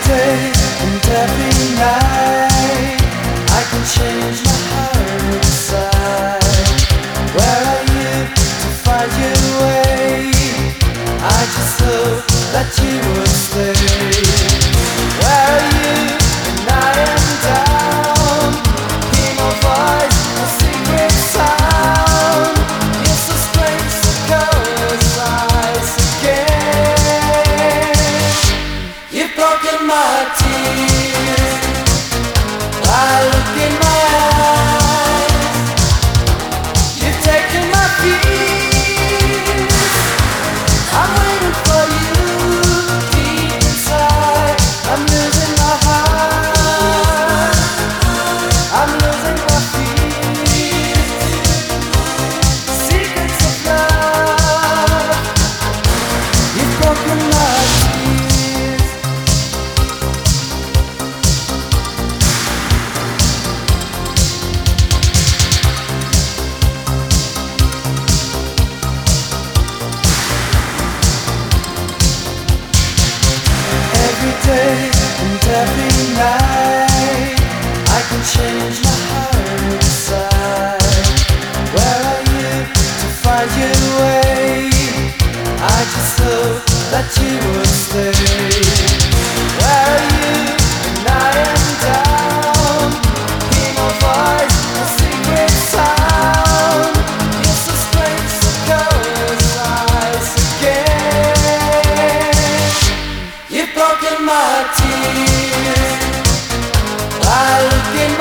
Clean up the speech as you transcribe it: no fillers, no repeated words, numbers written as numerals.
day and every night I can change my heart inside. Where are you to find your way? I just hope that you will stay. Where are you when I am down? Hear my voice, a secret sound. It's so strange to close eyes again. You've broken my tears. I look in my eyes. You've taken my peace. I'm waiting for you deep inside. I'm losing my heart. I'm losing my feet. Secrets of love. You've broken my tears. Every day and every night I can change my heart inside. Where are you to find your way? I just hope that you will stay. Where are you when I am down? Hear my voice, a secret sound. It's so strange to close eyes again. You've broken my tears. I look in